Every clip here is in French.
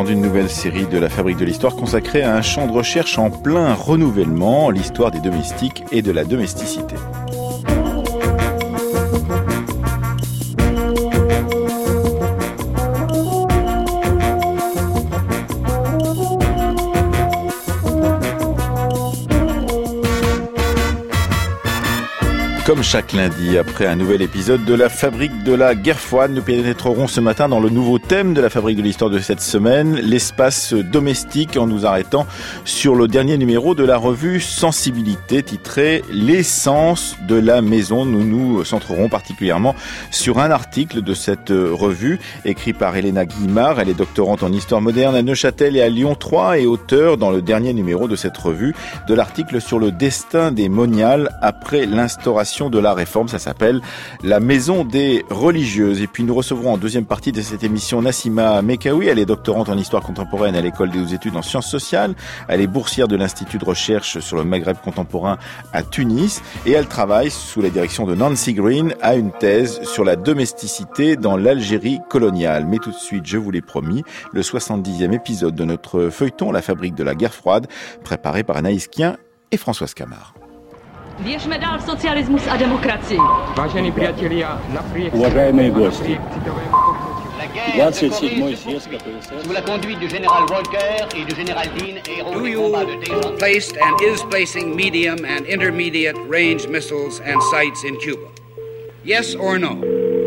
d'une nouvelle série de la Fabrique de l'Histoire consacrée à un champ de recherche en plein renouvellement, l'histoire des domestiques et de la domesticité. Comme chaque lundi, après un nouvel épisode de la Fabrique de la Guerre froide, nous pénétrerons ce matin dans le nouveau thème de la Fabrique de l'Histoire de cette semaine, l'espace domestique, en nous arrêtant sur le dernier numéro de la revue Sensibilité, titré « L'essence de la maison ». Nous nous centrerons particulièrement sur un article de cette revue, écrit par Elena Guimard. Elle est doctorante en histoire moderne à Neuchâtel et à Lyon 3 et auteure dans le dernier numéro de cette revue de l'article sur le destin des moniales après l'instauration de la réforme. Ça s'appelle La maison des religieuses. Et puis nous recevrons en deuxième partie de cette émission Nassima Mekaoui. Elle est doctorante en histoire contemporaine à l'école des hautes études en sciences sociales. Elle est boursière de l'Institut de recherche sur le Maghreb contemporain à Tunis et elle travaille sous la direction de Nancy Green à une thèse sur la domesticité dans l'Algérie coloniale. Mais tout de suite, je vous l'ai promis, le 70e épisode de notre feuilleton La Fabrique de la Guerre froide, préparé par Anaïs Kien et Françoise Camard. Běžme dál socialismus a demokracii. Vážení priatelia, napriek Уважаемые гости, La guerre se 27 corrige съезд КПСС sous la conduite du général Walker et du général Dean, héros des Do combats de you Téhéran. placed and is placing medium and intermediate range missiles and sights in Cuba? Yes or no?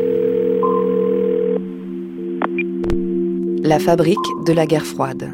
La fabrique de la guerre froide.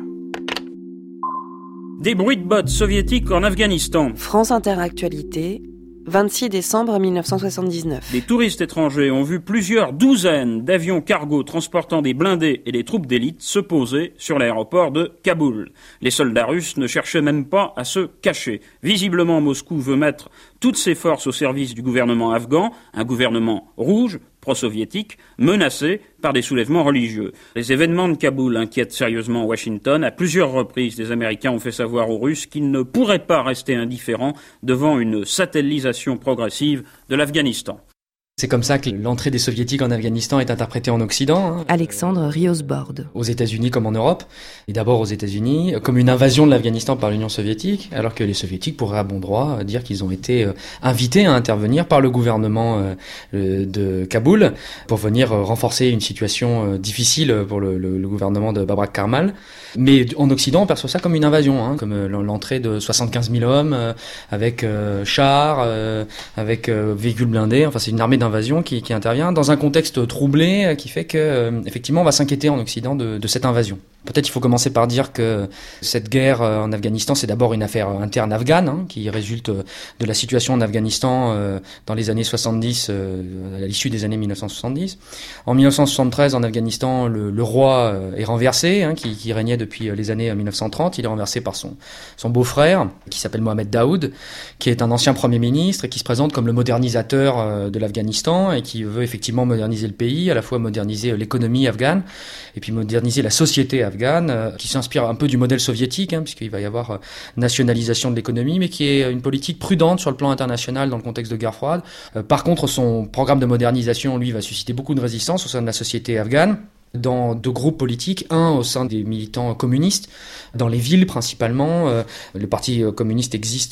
Des bruits de bottes soviétiques en Afghanistan. France Inter Actualité, 26 décembre 1979. Des touristes étrangers ont vu plusieurs douzaines d'avions cargo transportant des blindés et des troupes d'élite se poser sur l'aéroport de Kaboul. Les soldats russes ne cherchaient même pas à se cacher. Visiblement, Moscou veut mettre toutes ses forces au service du gouvernement afghan, un gouvernement rouge, pro-soviétique, menacé par des soulèvements religieux. Les événements de Kaboul inquiètent sérieusement Washington. À plusieurs reprises, les Américains ont fait savoir aux Russes qu'ils ne pourraient pas rester indifférents devant une satellisation progressive de l'Afghanistan. C'est comme ça que l'entrée des Soviétiques en Afghanistan est interprétée en Occident, Alexandre Riosbord. aux États-Unis comme en Europe, et d'abord aux États-Unis, comme une invasion de l'Afghanistan par l'Union soviétique, alors que les Soviétiques pourraient à bon droit dire qu'ils ont été invités à intervenir par le gouvernement de Kaboul pour venir renforcer une situation difficile pour le gouvernement de Babrak Karmal. Mais en Occident, on perçoit ça comme une invasion, comme l'entrée de 75 000 hommes avec chars, avec véhicules blindés. Enfin, c'est une armée d'invasion qui intervient dans un contexte troublé qui fait que, effectivement, on va s'inquiéter en Occident de cette invasion. Peut-être il faut commencer par dire que cette guerre en Afghanistan, c'est d'abord une affaire interne afghane, qui résulte de la situation en Afghanistan dans les années 70, à l'issue des années 1970. En 1973, en Afghanistan, le roi est renversé, qui régnait depuis les années 1930. Il est renversé par son beau-frère, qui s'appelle Mohamed Daoud, qui est un ancien premier ministre et qui se présente comme le modernisateur de l'Afghanistan et qui veut effectivement moderniser le pays, à la fois moderniser l'économie afghane et puis moderniser la société afghane, qui s'inspire un peu du modèle soviétique, puisqu'il va y avoir nationalisation de l'économie, mais qui est une politique prudente sur le plan international dans le contexte de guerre froide. Par contre, son programme de modernisation, lui, va susciter beaucoup de résistance au sein de la société afghane, dans deux groupes politiques, un au sein des militants communistes, dans les villes principalement. Le parti communiste existe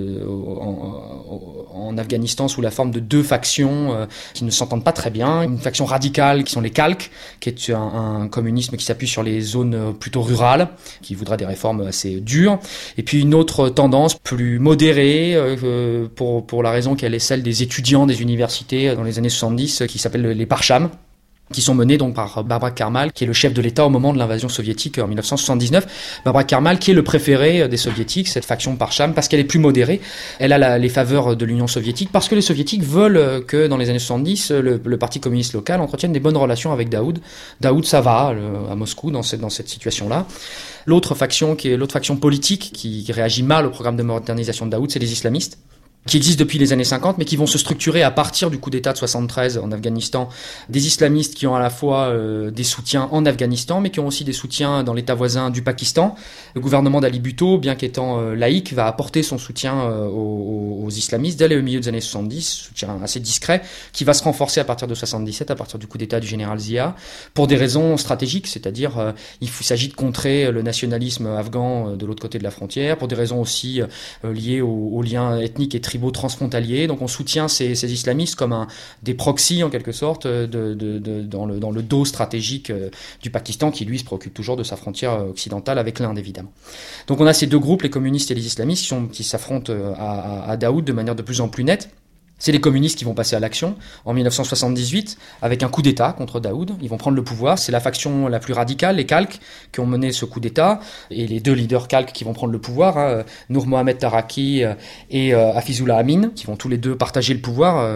en Afghanistan sous la forme de deux factions qui ne s'entendent pas très bien. Une faction radicale qui sont les Khalq, qui est un communisme qui s'appuie sur les zones plutôt rurales, qui voudra des réformes assez dures. Et puis une autre tendance plus modérée, pour la raison qu'elle est celle des étudiants des universités dans les années 70, qui s'appelle les Parcham, qui sont menés donc par Babrak Karmal, qui est le chef de l'État au moment de l'invasion soviétique en 1979. Babrak Karmal, qui est le préféré des soviétiques, cette faction Parcham, parce qu'elle est plus modérée. Elle a les faveurs de l'Union soviétique, parce que les soviétiques veulent que dans les années 70, le parti communiste local entretienne des bonnes relations avec Daoud. Daoud, ça va à Moscou dans cette situation-là. L'autre faction politique qui réagit mal au programme de modernisation de Daoud, c'est les islamistes. qui existent depuis les années 50, mais qui vont se structurer à partir du coup d'État de 73 en Afghanistan, des islamistes qui ont à la fois des soutiens en Afghanistan, mais qui ont aussi des soutiens dans l'État voisin du Pakistan. Le gouvernement d'Ali Bhutto, bien qu'étant laïque, va apporter son soutien aux islamistes dès le milieu des années 70, soutien assez discret, qui va se renforcer à partir de 77, à partir du coup d'État du général Zia, pour des raisons stratégiques, c'est-à-dire il s'agit de contrer le nationalisme afghan de l'autre côté de la frontière, pour des raisons aussi liées aux liens ethniques et tribaux transfrontaliers. Donc on soutient ces islamistes comme des proxys en quelque sorte dans le dos stratégique du Pakistan, qui lui se préoccupe toujours de sa frontière occidentale avec l'Inde évidemment. Donc on a ces deux groupes, les communistes et les islamistes, qui s'affrontent à Daoud de manière de plus en plus nette. C'est les communistes qui vont passer à l'action en 1978 avec un coup d'État contre Daoud. Ils vont prendre le pouvoir. C'est la faction la plus radicale, les Khalq, qui ont mené ce coup d'État. Et les deux leaders Khalq qui vont prendre le pouvoir, Nour Mohamed Taraki et Hafizullah Amin, qui vont tous les deux partager le pouvoir.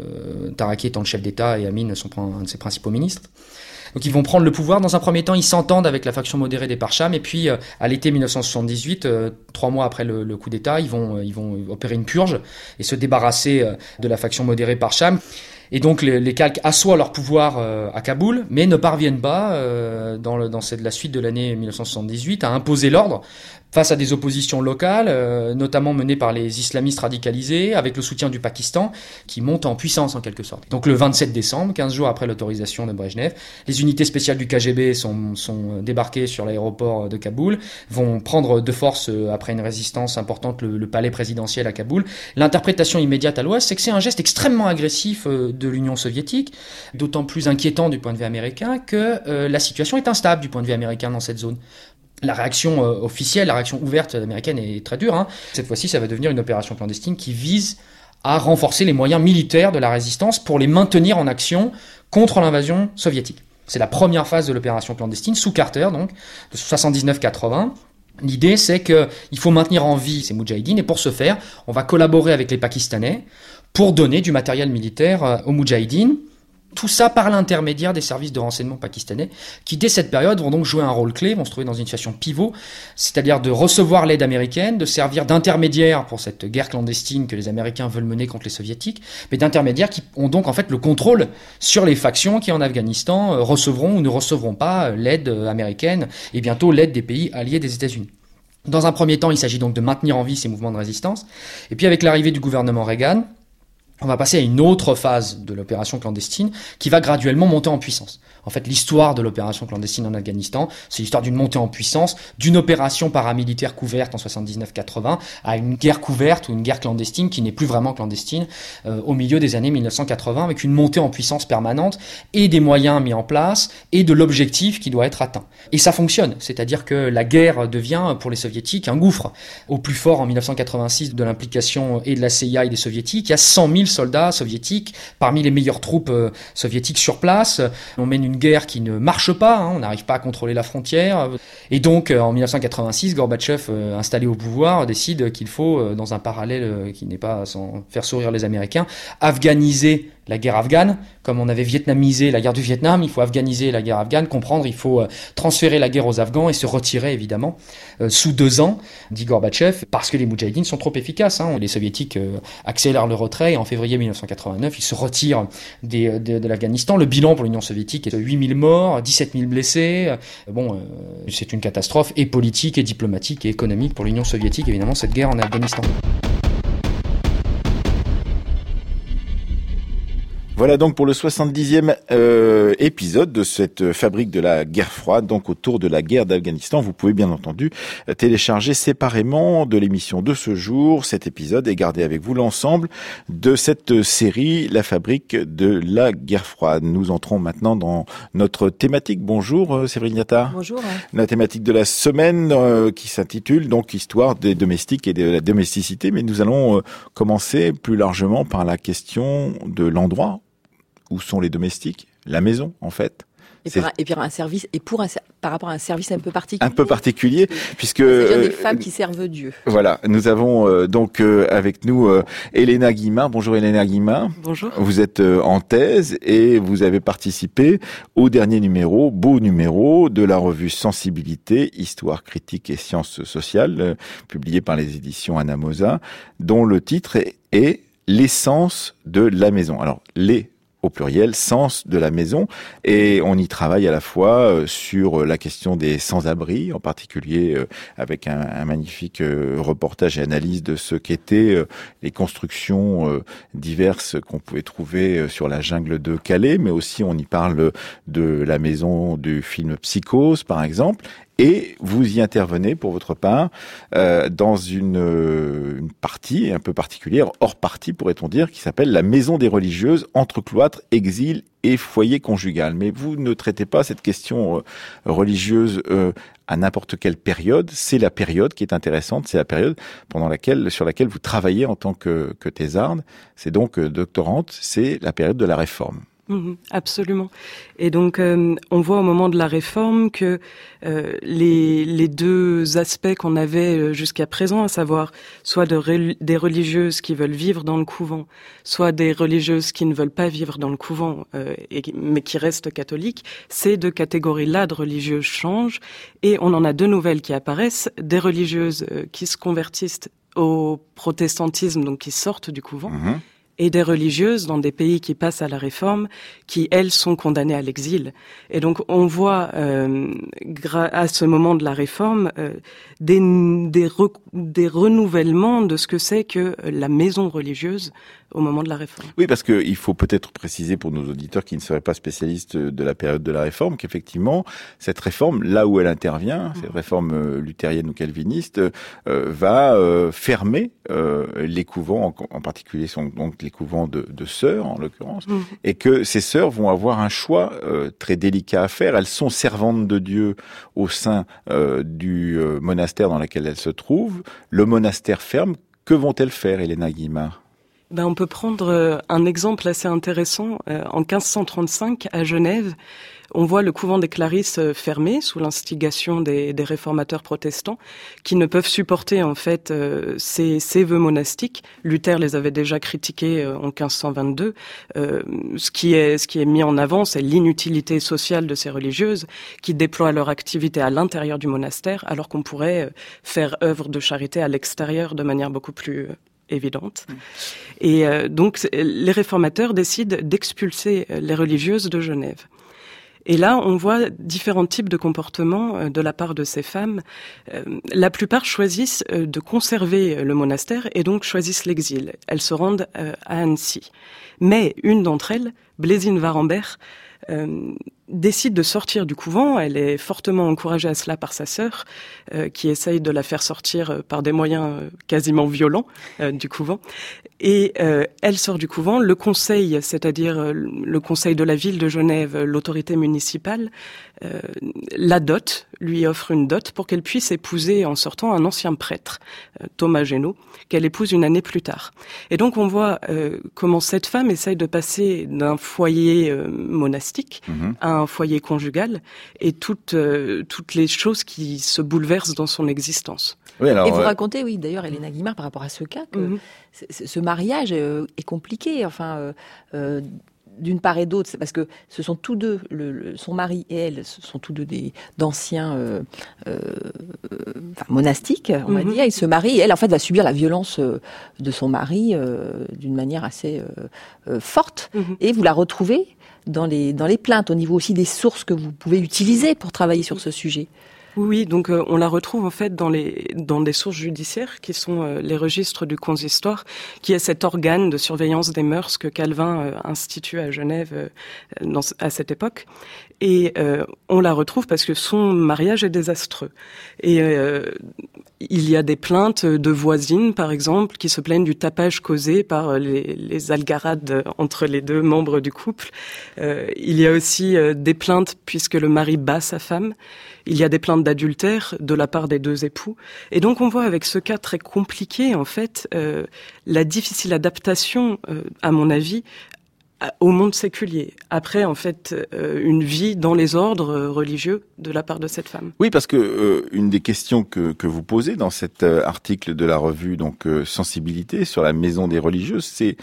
Taraki étant le chef d'État et Amin un de ses principaux ministres. Donc ils vont prendre le pouvoir. Dans un premier temps, ils s'entendent avec la faction modérée des Parcham, et puis à l'été 1978, 3 mois après le coup d'État, ils vont opérer une purge et se débarrasser de la faction modérée Parcham. Et donc les Khalq assoient leur pouvoir à Kaboul, mais ne parviennent pas, dans la suite de l'année 1978, à imposer l'ordre face à des oppositions locales, notamment menées par les islamistes radicalisés, avec le soutien du Pakistan, qui monte en puissance en quelque sorte. Donc le 27 décembre, 15 jours après l'autorisation de Brejnev, les unités spéciales du KGB sont débarquées sur l'aéroport de Kaboul, vont prendre de force, après une résistance importante, le palais présidentiel à Kaboul. L'interprétation immédiate à l'Ouest, c'est que c'est un geste extrêmement agressif de l'Union soviétique, d'autant plus inquiétant du point de vue américain que la situation est instable du point de vue américain dans cette zone. La réaction officielle, la réaction ouverte américaine est très dure. Cette fois-ci, ça va devenir une opération clandestine qui vise à renforcer les moyens militaires de la résistance pour les maintenir en action contre l'invasion soviétique. C'est la première phase de l'opération clandestine, sous Carter, donc, de 79-80. L'idée, c'est qu'il faut maintenir en vie ces moudjahidines, et pour ce faire, on va collaborer avec les Pakistanais pour donner du matériel militaire aux moudjahidines. Tout ça par l'intermédiaire des services de renseignement pakistanais, qui dès cette période vont donc jouer un rôle clé, vont se trouver dans une situation pivot, c'est-à-dire de recevoir l'aide américaine, de servir d'intermédiaire pour cette guerre clandestine que les Américains veulent mener contre les Soviétiques, mais d'intermédiaires qui ont donc en fait le contrôle sur les factions qui en Afghanistan recevront ou ne recevront pas l'aide américaine et bientôt l'aide des pays alliés des États-Unis. Dans un premier temps, il s'agit donc de maintenir en vie ces mouvements de résistance, et puis avec l'arrivée du gouvernement Reagan, on va passer à une autre phase de l'opération clandestine qui va graduellement monter en puissance. En fait, l'histoire de l'opération clandestine en Afghanistan, c'est l'histoire d'une montée en puissance, d'une opération paramilitaire couverte en 79-80 à une guerre couverte ou une guerre clandestine qui n'est plus vraiment clandestine au milieu des années 1980, avec une montée en puissance permanente et des moyens mis en place et de l'objectif qui doit être atteint. Et ça fonctionne, c'est-à-dire que la guerre devient pour les Soviétiques un gouffre. Au plus fort en 1986 de l'implication et de la CIA et des Soviétiques, il y a 100 000 soldats soviétiques, parmi les meilleures troupes soviétiques sur place. On mène une guerre qui ne marche pas, on n'arrive pas à contrôler la frontière. Et donc, en 1986, Gorbatchev, installé au pouvoir, décide qu'il faut, dans un parallèle qui n'est pas sans faire sourire les Américains, afghaniser la guerre afghane. Comme on avait vietnamisé la guerre du Vietnam, il faut afghaniser la guerre afghane, comprendre, il faut transférer la guerre aux Afghans et se retirer évidemment sous 2 ans, dit Gorbatchev, parce que les moudjahidines sont trop efficaces. Les Soviétiques accélèrent le retrait et en février 1989, ils se retirent de l'Afghanistan. Le bilan pour l'Union soviétique est de 8 000 morts, 17 000 blessés. C'est une catastrophe et politique et diplomatique et économique pour l'Union soviétique, évidemment, cette guerre en Afghanistan. Voilà donc pour le 70e épisode de cette fabrique de la guerre froide, donc autour de la guerre d'Afghanistan. Vous pouvez bien entendu télécharger séparément de l'émission de ce jour cet épisode et garder avec vous l'ensemble de cette série, la fabrique de la guerre froide. Nous entrons maintenant dans notre thématique. Bonjour Séverine Yatta. Bonjour. La thématique de la semaine qui s'intitule donc Histoire des domestiques et de la domesticité. Mais nous allons commencer plus largement par la question de l'endroit. Où sont les domestiques? La maison, en fait. Par rapport à un service un peu particulier. Un peu particulier, puisque c'est-à-dire des femmes qui servent Dieu. Voilà, nous avons donc avec nous Elena Guimard. Bonjour Elena Guimard. Bonjour. Vous êtes en thèse et vous avez participé au dernier beau numéro de la revue Sensibilité, Histoire critique et sciences sociales, publié par les éditions Anamosa, dont le titre est L'essence de la maison. Alors, au pluriel, sens de la maison, et on y travaille à la fois sur la question des sans-abri, en particulier avec un magnifique reportage et analyse de ce qu'étaient les constructions diverses qu'on pouvait trouver sur la jungle de Calais, mais aussi on y parle de la maison du film Psychose, par exemple. Et vous y intervenez, pour votre part, dans une partie un peu particulière, hors partie, pourrait-on dire, qui s'appelle la maison des religieuses, entre cloître, exil et foyer conjugal. Mais vous ne traitez pas cette question religieuse à n'importe quelle période. C'est la période qui est intéressante, c'est la période sur laquelle vous travaillez en tant que thésarde. C'est donc doctorante, c'est la période de la Réforme. Absolument. Et donc, on voit au moment de la Réforme que les deux aspects qu'on avait jusqu'à présent, à savoir soit des religieuses qui veulent vivre dans le couvent, soit des religieuses qui ne veulent pas vivre dans le couvent, mais qui restent catholiques, ces deux catégories-là de religieuses changent, et on en a deux nouvelles qui apparaissent, des religieuses qui se convertissent au protestantisme, donc qui sortent du couvent, et des religieuses dans des pays qui passent à la Réforme, qui, elles, sont condamnées à l'exil. Et donc, on voit, à ce moment de la Réforme, des renouvellements de ce que c'est que la maison religieuse au moment de la Réforme. Oui, parce que il faut peut-être préciser pour nos auditeurs qui ne seraient pas spécialistes de la période de la Réforme, qu'effectivement, cette réforme, là où elle intervient, cette réforme luthérienne ou calviniste, va fermer les couvents, en particulier donc les couvents de sœurs, en l'occurrence, et que ces sœurs vont avoir un choix très délicat à faire. Elles sont servantes de Dieu au sein du monastère dans lequel elles se trouvent. Le monastère ferme. Que vont-elles faire, Elena Guimard ? On peut prendre un exemple assez intéressant. En 1535, à Genève, on voit le couvent des Clarisses fermé sous l'instigation des réformateurs protestants qui ne peuvent supporter en fait ces vœux monastiques. Luther les avait déjà critiqués en 1522. Ce qui est mis en avant, c'est l'inutilité sociale de ces religieuses qui déploient leur activité à l'intérieur du monastère alors qu'on pourrait faire œuvre de charité à l'extérieur de manière beaucoup plus évidente. Et donc les réformateurs décident d'expulser les religieuses de Genève. Et là, on voit différents types de comportements de la part de ces femmes. La plupart choisissent de conserver le monastère et donc choisissent l'exil. Elles se rendent à Annecy. Mais une d'entre elles, Blésine Varambert, décide de sortir du couvent. Elle est fortement encouragée à cela par sa sœur, qui essaye de la faire sortir par des moyens quasiment violents du couvent. Et elle sort du couvent. Le conseil, c'est-à-dire le conseil de la ville de Genève, l'autorité municipale, la dote, lui offre une dot pour qu'elle puisse épouser en sortant un ancien prêtre, Thomas Génaud, qu'elle épouse une année plus tard. Et donc on voit comment cette femme essaye de passer d'un foyer monastique à un foyer conjugal et toutes les choses qui se bouleversent dans son existence. Oui, alors, et vous racontez, oui, d'ailleurs, Elena Guimard, par rapport à ce cas, que ce mariage est compliqué. Enfin, d'une part et d'autre, c'est parce que ce sont tous deux, son mari et elle, ce sont tous deux d'anciens monastiques, on va dire. Ils se marient et elle, en fait, va subir la violence de son mari d'une manière assez forte. Et vous la retrouvez dans les plaintes, au niveau aussi des sources que vous pouvez utiliser pour travailler sur ce sujet. Oui, donc on la retrouve en fait dans des sources judiciaires qui sont les registres du consistoire, qui est cet organe de surveillance des mœurs que Calvin institue à Genève à cette époque. Et on la retrouve parce que son mariage est désastreux. Et il y a des plaintes de voisines, par exemple, qui se plaignent du tapage causé par les algarades entre les deux membres du couple. Il y a aussi des plaintes puisque le mari bat sa femme. Il y a des plaintes d'adultère de la part des deux époux. Et donc on voit avec ce cas très compliqué, en fait, la difficile adaptation, à mon avis, au monde séculier. Après, en fait, une vie dans les ordres religieux de la part de cette femme. Oui, parce que une des questions que vous posez dans cet article de la revue Sensibilité sur la maison des religieuses, c'est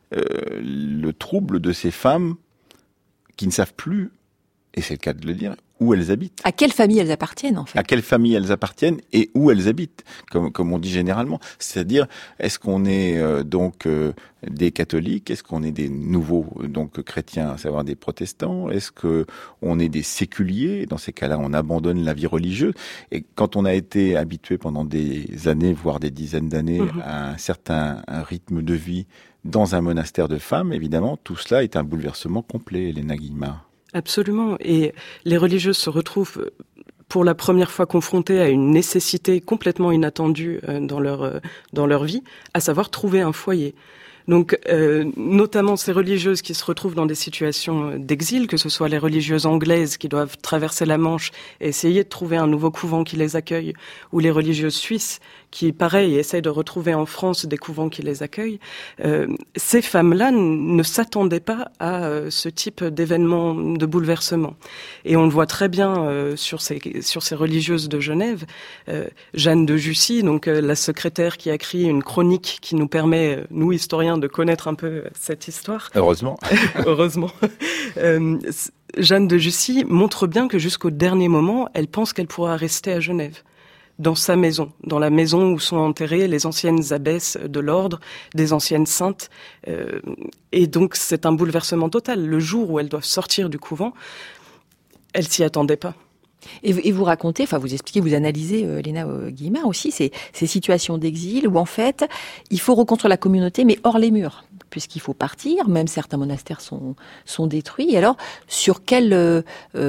le trouble de ces femmes qui ne savent plus, et c'est le cas de le dire, où elles habitent. À quelle famille elles appartiennent, en fait. À quelle famille elles appartiennent et où elles habitent, comme on dit généralement. C'est-à-dire, est-ce qu'on est des catholiques? Est-ce qu'on est des nouveaux chrétiens, à savoir des protestants? Est-ce que on est des séculiers? Dans ces cas-là, on abandonne la vie religieuse. Et quand on a été habitué pendant des années, voire des dizaines d'années, à un certain rythme de vie dans un monastère de femmes, évidemment, tout cela est un bouleversement complet, Helena Guillemard. Absolument. Et les religieuses se retrouvent pour la première fois confrontées à une nécessité complètement inattendue dans leur vie, à savoir trouver un foyer. Donc, notamment ces religieuses qui se retrouvent dans des situations d'exil, que ce soit les religieuses anglaises qui doivent traverser la Manche et essayer de trouver un nouveau couvent qui les accueille, ou les religieuses suisses qui, pareil, essayent de retrouver en France des couvents qui les accueillent. Ces femmes-là ne s'attendaient pas à ce type d'événement, de bouleversement. Et on le voit très bien sur ces religieuses de Genève. Jeanne de Jussy, donc la secrétaire qui a écrit une chronique qui nous permet, nous historiens, de connaître un peu cette histoire. Heureusement. Heureusement. Jeanne de Jussy montre bien que jusqu'au dernier moment, elle pense qu'elle pourra rester à Genève, dans sa maison, dans la maison où sont enterrées les anciennes abbesses de l'ordre, des anciennes saintes. Et donc c'est un bouleversement total. Le jour où elles doivent sortir du couvent, elles s'y attendaient pas. Et vous racontez, enfin vous expliquez, vous analysez, Helena Guillemard aussi, ces situations d'exil où en fait, il faut reconstruire la communauté, mais hors les murs, puisqu'il faut partir, même certains monastères sont détruits. Et alors, sur quel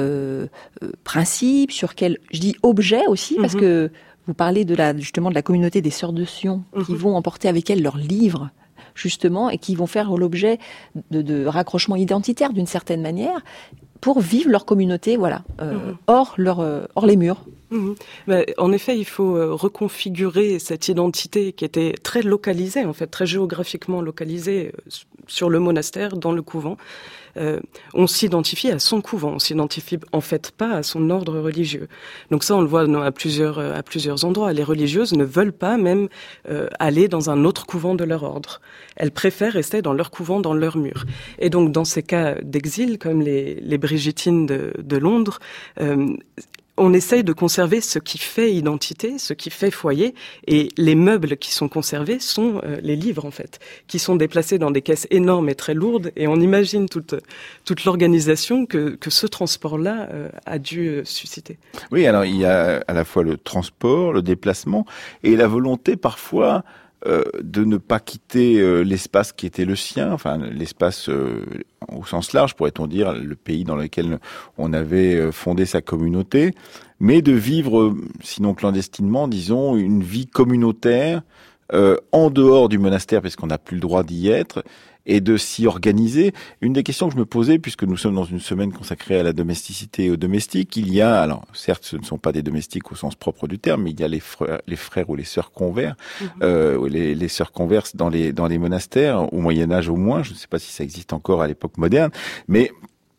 principe, sur quel, je dis objet aussi, parce que vous parlez justement de la communauté des Sœurs de Sion, qui vont emporter avec elles leurs livres, justement, et qui vont faire l'objet de raccrochements identitaires d'une certaine manière, pour vivre leur communauté, voilà, hors les murs. En effet, il faut reconfigurer cette identité qui était très localisée, en fait, très géographiquement localisée sur le monastère, dans le couvent. On s'identifie à son couvent, on s'identifie en fait pas à son ordre religieux. Donc ça, on le voit à plusieurs endroits. Les religieuses ne veulent pas même aller dans un autre couvent de leur ordre. Elles préfèrent rester dans leur couvent, dans leur mur. Et donc dans ces cas d'exil, comme les Brigitines de Londres, on essaye de conserver ce qui fait identité, ce qui fait foyer, et les meubles qui sont conservés sont les livres, en fait, qui sont déplacés dans des caisses énormes et très lourdes, et on imagine toute l'organisation que ce transport-là a dû susciter. Oui, alors il y a à la fois le transport, le déplacement, et la volonté parfois de ne pas quitter l'espace qui était le sien, enfin l'espace au sens large, pourrait-on dire, le pays dans lequel on avait fondé sa communauté, mais de vivre, sinon clandestinement, disons, une vie communautaire en dehors du monastère, parce qu'on n'a plus le droit d'y être, et de s'y organiser. Une des questions que je me posais, puisque nous sommes dans une semaine consacrée à la domesticité et aux domestiques, il y a, alors certes ce ne sont pas des domestiques au sens propre du terme, mais il y a les frères ou les sœurs convers, les sœurs converses dans les monastères, au Moyen-Âge au moins, je ne sais pas si ça existe encore à l'époque moderne, mais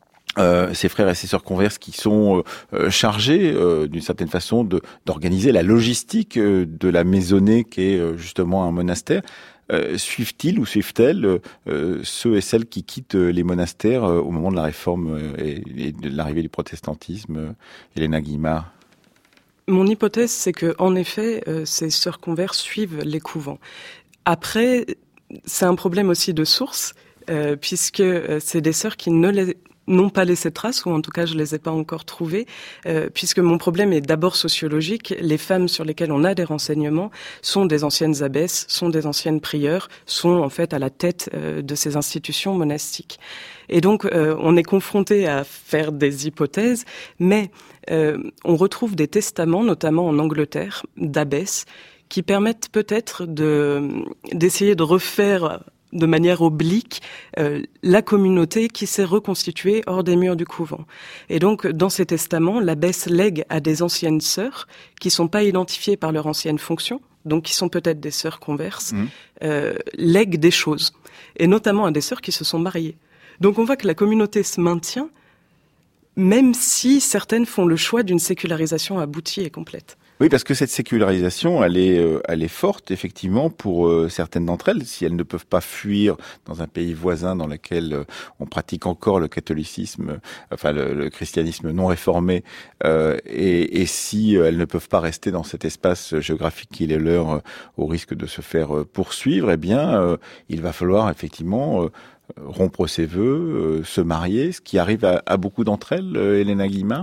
ces frères et ces sœurs converses qui sont chargés d'une certaine façon d'organiser la logistique de la maisonnée qu'est justement un monastère. Suivent-ils ou suivent-elles ceux et celles qui quittent les monastères au moment de la réforme et de l'arrivée du protestantisme, Helena Guillemard? Mon hypothèse, c'est que en effet, ces sœurs converses suivent les couvents. Après, c'est un problème aussi de source, puisque c'est des sœurs qui n'ont pas laissé de traces, ou en tout cas je les ai pas encore trouvées, puisque mon problème est d'abord sociologique. Les femmes sur lesquelles on a des renseignements sont des anciennes abbesses, sont des anciennes prieures, sont en fait à la tête de ces institutions monastiques. Et donc on est confronté à faire des hypothèses, mais on retrouve des testaments, notamment en Angleterre, d'abbesses, qui permettent peut-être d'essayer de refaire de manière oblique la communauté qui s'est reconstituée hors des murs du couvent. Et donc, dans ces testaments, l'abbesse lègue à des anciennes sœurs qui sont pas identifiées par leur ancienne fonction, donc qui sont peut-être des sœurs converses, lègue des choses, et notamment à des sœurs qui se sont mariées. Donc on voit que la communauté se maintient, même si certaines font le choix d'une sécularisation aboutie et complète. Oui, parce que cette sécularisation, elle est forte, effectivement, pour certaines d'entre elles. Si elles ne peuvent pas fuir dans un pays voisin dans lequel on pratique encore le catholicisme, enfin le christianisme non réformé, et si elles ne peuvent pas rester dans cet espace géographique qui est leur, au risque de se faire poursuivre, eh bien, il va falloir effectivement rompre ses vœux, se marier, ce qui arrive à beaucoup d'entre elles, Helena Guillemard.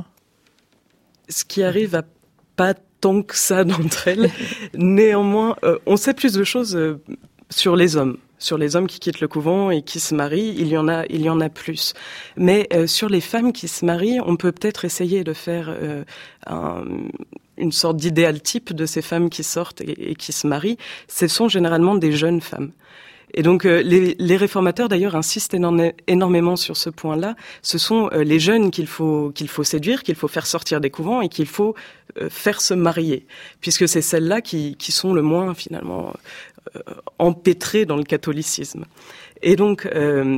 Ce qui arrive à pas tant que ça d'entre elles. Néanmoins, on sait plus de choses sur les hommes qui quittent le couvent et qui se marient. Il y en a plus. Mais sur les femmes qui se marient, on peut peut-être essayer de faire une sorte d'idéal type de ces femmes qui sortent et qui se marient. Ce sont généralement des jeunes femmes. Et donc les réformateurs d'ailleurs insistent énormément sur ce point-là. Ce sont les jeunes qu'il faut séduire, qu'il faut faire sortir des couvents et qu'il faut faire se marier, puisque c'est celles-là qui sont le moins finalement empêtrées dans le catholicisme. Et donc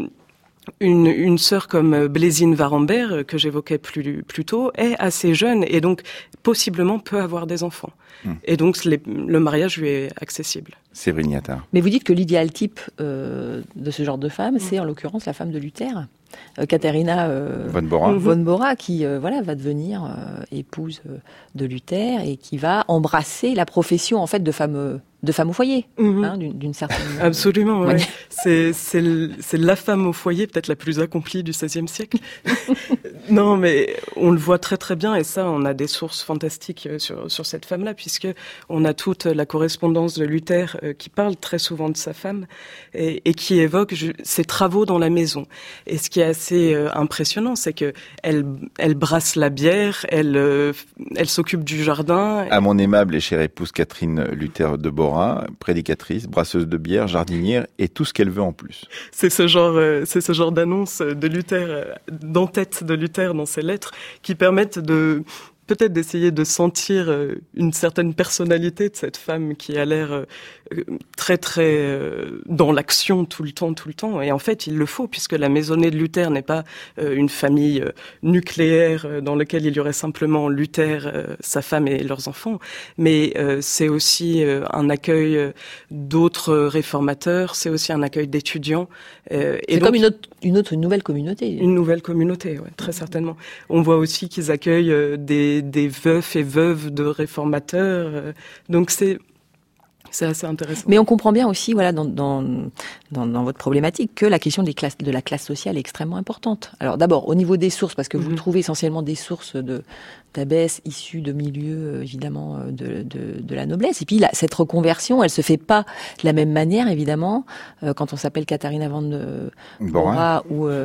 une sœur comme Blésine Varambert, que j'évoquais plus tôt, est assez jeune et donc possiblement peut avoir des enfants. Et donc le mariage lui est accessible. Séverine Liattard. Mais vous dites que l'idéal type de ce genre de femme, c'est en l'occurrence la femme de Luther, Katharina von Bora, qui va devenir épouse de Luther et qui va embrasser la profession en fait de femme au foyer, d'une certaine Absolument, ouais. C'est la femme au foyer peut-être la plus accomplie du XVIe siècle. Non, mais on le voit très très bien, et ça, on a des sources fantastiques sur cette femme-là, puisque on a toute la correspondance de Luther qui parle très souvent de sa femme et qui évoque ses travaux dans la maison. Et ce qui est assez impressionnant, c'est que elle brasse la bière, elle s'occupe du jardin. À mon aimable et chère épouse Catherine Luther de Bora, prédicatrice, brasseuse de bière, jardinière et tout ce qu'elle veut en plus. C'est ce genre d'annonce de Luther, d'en-tête de Luther dans ses lettres, qui permettent peut-être d'essayer de sentir une certaine personnalité de cette femme qui a l'air très très dans l'action tout le temps. Et en fait, il le faut, puisque la maisonnée de Luther n'est pas une famille nucléaire dans laquelle il y aurait simplement Luther, sa femme et leurs enfants, mais c'est aussi un accueil d'autres réformateurs, c'est aussi un accueil d'étudiants. C'est donc comme une nouvelle communauté. Une nouvelle communauté, ouais, très certainement. On voit aussi qu'ils accueillent des veufs et veuves de réformateurs, donc c'est assez intéressant. Mais on comprend bien aussi, dans votre problématique, que la question de la classe sociale est extrêmement importante. Alors d'abord, au niveau des sources, parce que vous trouvez essentiellement des sources d'abbesses issues de milieux, évidemment, de la noblesse. Et puis cette reconversion, elle se fait pas de la même manière, évidemment, quand on s'appelle Katharina von Bora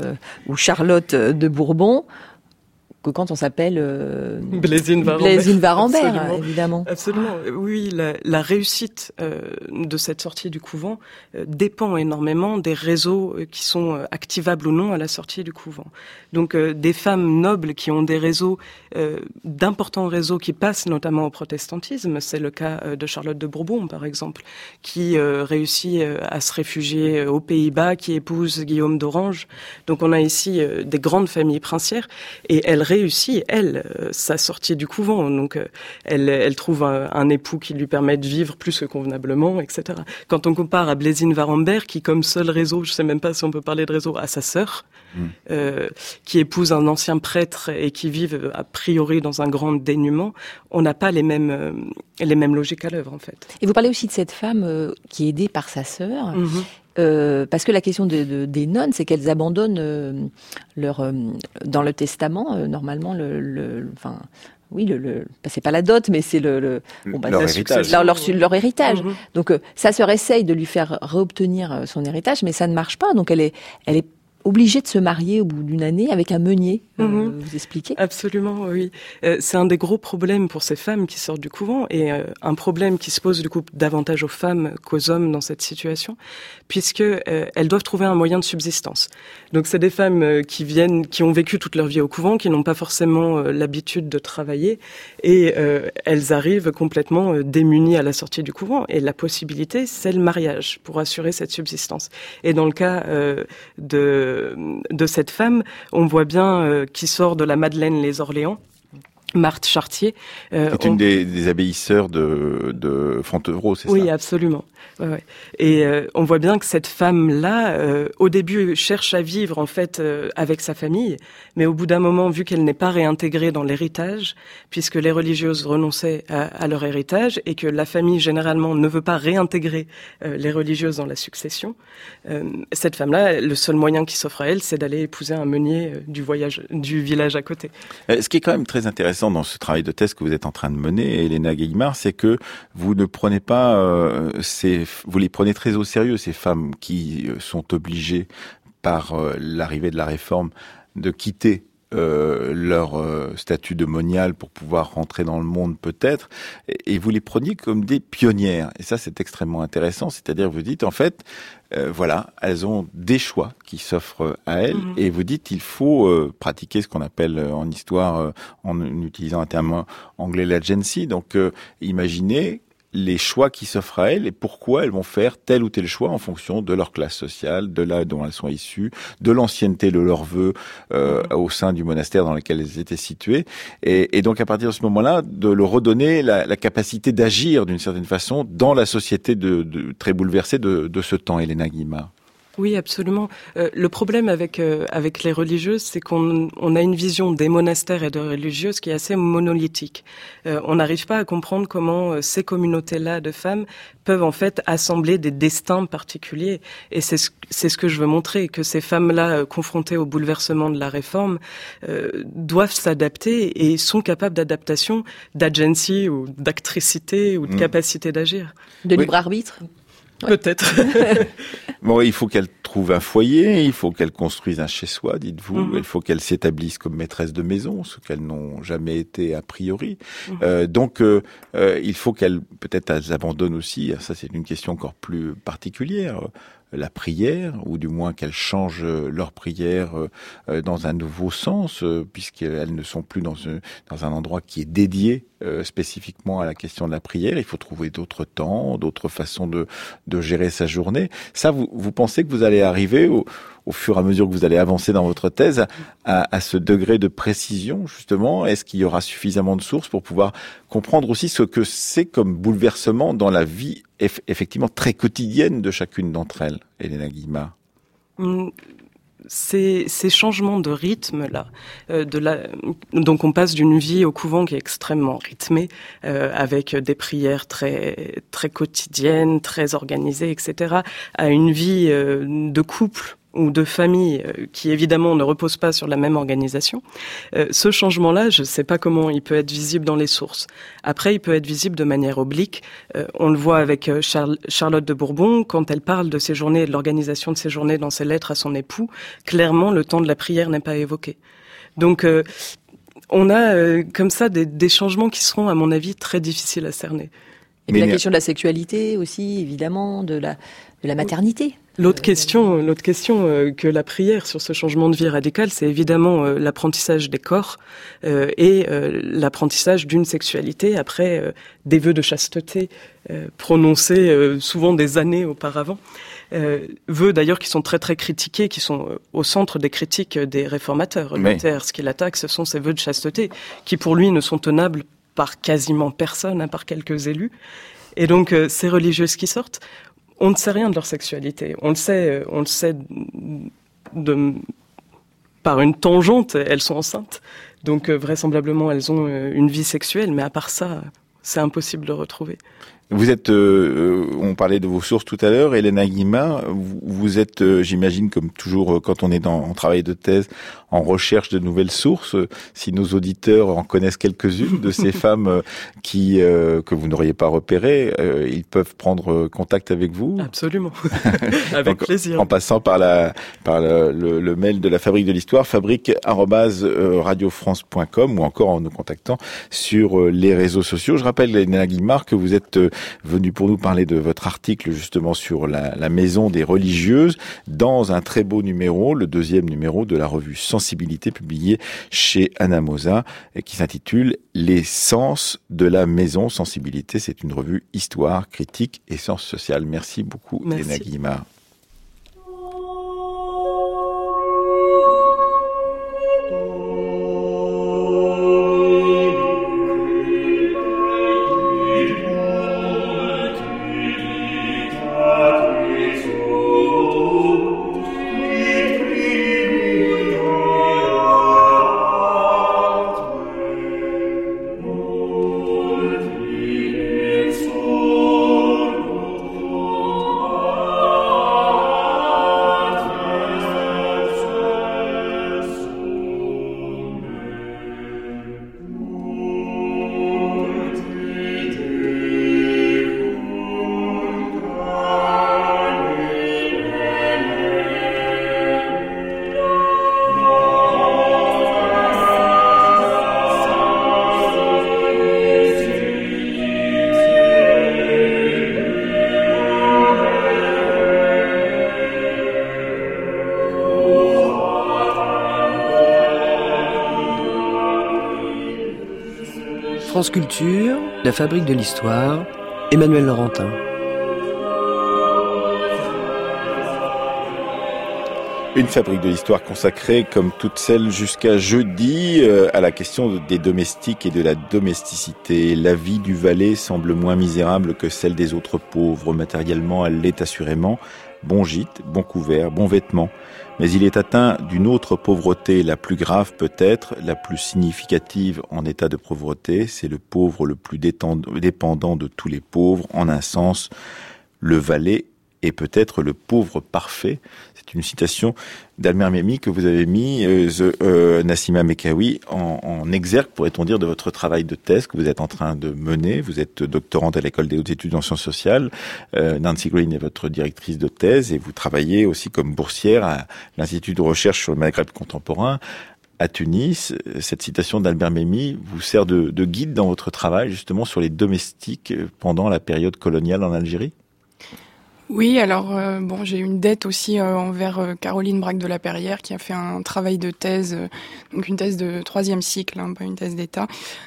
ou Charlotte de Bourbon, que quand on s'appelle Blésine Varambert, évidemment. Absolument. Oui, la réussite de cette sortie du couvent dépend énormément des réseaux qui sont activables ou non à la sortie du couvent. Donc des femmes nobles qui ont des réseaux, d'importants réseaux qui passent notamment au protestantisme, c'est le cas de Charlotte de Bourbon par exemple, qui réussit à se réfugier aux Pays-Bas, qui épouse Guillaume d'Orange. Donc on a ici des grandes familles princières, et elle réussit, sa sortie du couvent. Donc, elle trouve un époux qui lui permet de vivre plus que convenablement, etc. Quand on compare à Blésine Varambert, qui comme seul réseau, je sais même pas si on peut parler de réseau, à sa sœur, qui épouse un ancien prêtre et qui vivent a priori dans un grand dénuement, on n'a pas les mêmes logiques à l'œuvre, en fait. Et vous parlez aussi de cette femme qui est aidée par sa sœur. Parce que la question des nonnes, c'est qu'elles abandonnent dans le testament, normalement, c'est pas la dot, mais c'est leur héritage. Donc, sa sœur essaye de lui faire réobtenir son héritage, mais ça ne marche pas. Donc, elle est obligée de se marier au bout d'une année avec un meunier. Vous expliquez ? Absolument, oui. C'est un des gros problèmes pour ces femmes qui sortent du couvent, et un problème qui se pose du coup davantage aux femmes qu'aux hommes dans cette situation, puisque elles doivent trouver un moyen de subsistance. Donc c'est des femmes qui ont vécu toute leur vie au couvent, qui n'ont pas forcément l'habitude de travailler, et elles arrivent complètement démunies à la sortie du couvent, et la possibilité, c'est le mariage pour assurer cette subsistance. Et dans le cas de de cette femme, on voit bien qui sort de la Madeleine-les-Orléans. Marthe Chartier. C'est une des abbayes sœurs de Fontevraud, c'est ça? Oui, absolument. Ouais. Et on voit bien que cette femme-là, au début, cherche à vivre en fait avec sa famille, mais au bout d'un moment, vu qu'elle n'est pas réintégrée dans l'héritage, puisque les religieuses renonçaient à leur héritage et que la famille généralement ne veut pas réintégrer les religieuses dans la succession, cette femme-là, le seul moyen qui s'offre à elle, c'est d'aller épouser un meunier du village à côté. Ce qui est quand même très intéressant dans ce travail de thèse que vous êtes en train de mener, Helena Guillemard, c'est que vous ne prenez pas vous les prenez très au sérieux, ces femmes qui sont obligées par l'arrivée de la réforme de quitter leur statut de moniale pour pouvoir rentrer dans le monde peut-être, et vous les preniez comme des pionnières. Et ça, c'est extrêmement intéressant. C'est-à-dire, vous dites, en fait, voilà, elles ont des choix qui s'offrent à elles, et vous dites, il faut pratiquer ce qu'on appelle en histoire, en utilisant un terme anglais, l'agency. Donc, imaginez les choix qui s'offrent à elles et pourquoi elles vont faire tel ou tel choix en fonction de leur classe sociale, de là dont elles sont issues, de l'ancienneté de leurs vœux au sein du monastère dans lequel elles étaient situées. Et donc à partir de ce moment-là, de leur redonner la capacité d'agir d'une certaine façon dans la société très bouleversée de ce temps, Helena Guillemard. Oui, absolument. Le problème avec les religieuses, c'est qu'on a une vision des monastères et des religieuses qui est assez monolithique. On n'arrive pas à comprendre comment ces communautés-là de femmes peuvent en fait assembler des destins particuliers. Et c'est ce que je veux montrer, que ces femmes-là, confrontées au bouleversement de la réforme, doivent s'adapter et sont capables d'adaptation, d'agency ou d'actricité ou de capacité d'agir. De libre arbitre. Peut-être. Bon, il faut qu'elle trouve un foyer, il faut qu'elle construise un chez-soi, dites-vous. Il faut qu'elle s'établisse comme maîtresse de maison, ce qu'elles n'ont jamais été a priori. Donc, il faut peut-être elles abandonnent aussi, ça c'est une question encore plus particulière, la prière, ou du moins qu'elles changent leur prière dans un nouveau sens, puisqu'elles ne sont plus dans un endroit qui est dédié spécifiquement à la question de la prière. Il faut trouver d'autres temps, d'autres façons de gérer sa journée. Ça, vous pensez que vous allez arriver au fur et à mesure que vous allez avancer dans votre thèse à ce degré de précision, justement? Est-ce qu'il y aura suffisamment de sources pour pouvoir comprendre aussi ce que c'est comme bouleversement dans la vie effectivement très quotidienne de chacune d'entre elles, Helena Guillemard? Ces changements de rythme-là, donc on passe d'une vie au couvent qui est extrêmement rythmée, avec des prières très très quotidiennes, très organisées, etc., à une vie de couple ou de famille qui évidemment ne repose pas sur la même organisation. Ce changement-là, je ne sais pas comment il peut être visible dans les sources. Après, il peut être visible de manière oblique. On le voit avec Charlotte de Bourbon, quand elle parle de ses journées et de l'organisation de ses journées dans ses lettres à son époux, clairement, le temps de la prière n'est pas évoqué. Donc, on a comme ça des changements qui seront, à mon avis, très difficiles à cerner. Et puis la question de la sexualité aussi, évidemment, de la maternité. L'autre question que la prière sur ce changement de vie radical, c'est évidemment l'apprentissage des corps et l'apprentissage d'une sexualité après des vœux de chasteté prononcés souvent des années auparavant. Vœux d'ailleurs qui sont très très critiqués, qui sont au centre des critiques des réformateurs. Luther, ce qu'il attaque, ce sont ces vœux de chasteté qui pour lui ne sont tenables par quasiment personne, par quelques élus. Et donc ces religieuses qui sortent, on ne sait rien de leur sexualité. On le sait par une tangente, elles sont enceintes. Donc vraisemblablement, elles ont une vie sexuelle, mais à part ça, c'est impossible de retrouver. Vous êtes, on parlait de vos sources tout à l'heure, Helena Guillemard, vous êtes, j'imagine, comme toujours quand on est en travail de thèse, en recherche de nouvelles sources. Si nos auditeurs en connaissent quelques-unes de ces femmes que vous n'auriez pas repérées, ils peuvent prendre contact avec vous. Absolument, avec plaisir. En passant par le mail de la Fabrique de l'Histoire, fabrique@radiofrance.com, ou encore en nous contactant sur les réseaux sociaux. Je rappelle, Helena Guillemard, que vous êtes venu pour nous parler de votre article justement sur la maison des religieuses dans un très beau numéro, le 2e numéro de la revue Sensibilité, publié chez Anamosa, qui s'intitule Les sens de la maison. Sensibilité, c'est une revue histoire, critique et sciences sociales. Merci beaucoup, Helena Guillemard. France Culture, la Fabrique de l'Histoire, Emmanuel Laurentin. Une fabrique de l'histoire consacrée, comme toutes celles jusqu'à jeudi, à la question des domestiques et de la domesticité. La vie du valet semble moins misérable que celle des autres pauvres. Matériellement, elle l'est assurément. Bon gîte, bon couvert, bon vêtement. Mais il est atteint d'une autre pauvreté, la plus grave peut-être, la plus significative en état de pauvreté. C'est le pauvre le plus dépendant de tous les pauvres. En un sens, le valet est peut-être le pauvre parfait. C'est une citation d'Almer Memmi que vous avez mis, Nassima Mekawi, en exergue, pourrait-on dire, de votre travail de thèse que vous êtes en train de mener. Vous êtes doctorante à l'École des hautes études en sciences sociales. Nancy Green est votre directrice de thèse et vous travaillez aussi comme boursière à l'Institut de recherche sur le Maghreb contemporain à Tunis. Cette citation d'Almer Memmi vous sert de guide dans votre travail, justement, sur les domestiques pendant la période coloniale en Algérie? Oui, alors j'ai une dette aussi envers Caroline Braque de la Perrière qui a fait un travail de thèse, donc une thèse de 3e cycle, pas une thèse d'État.